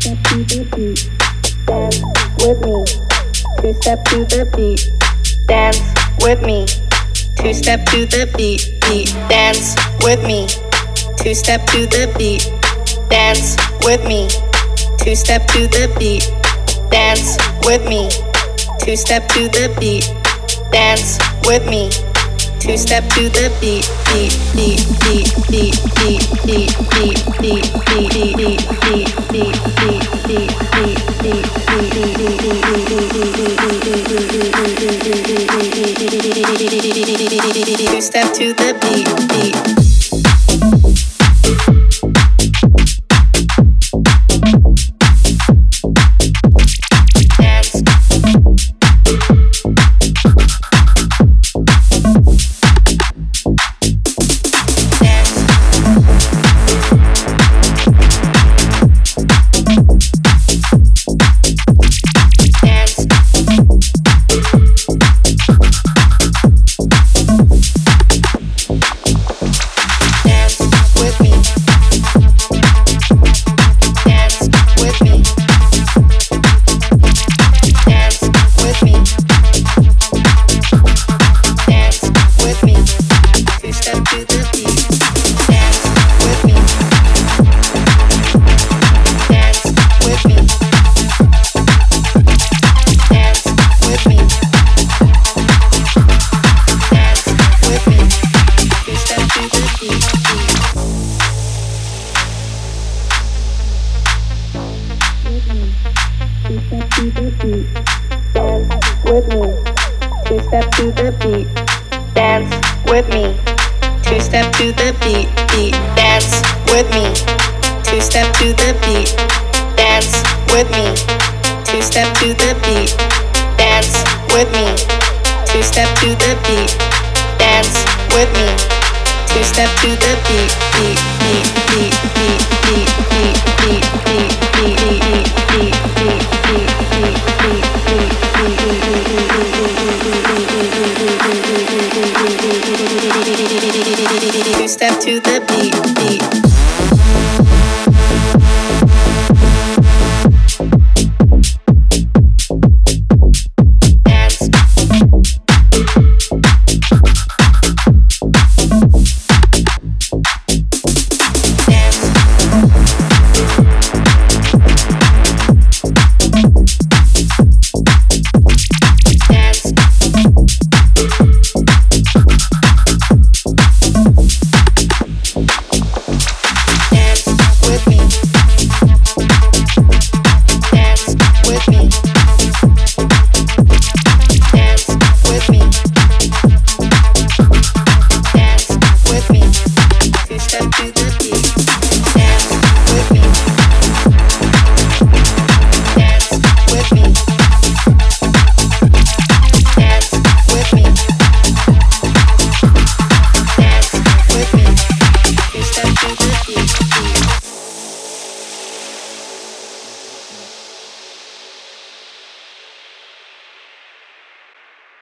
step to the beat, dance with me. Two step to the beat, beat, dance with me. Two step to the beat, dance with me. Two step to the beat, dance with me. Two step to the beat, dance with me. Two step to the beat, beat, beat, beat, beat, beat, beat, beat, beat, beat, beat, beat, beat, beat, beat, two step to the beat, beat. Two step to the beat.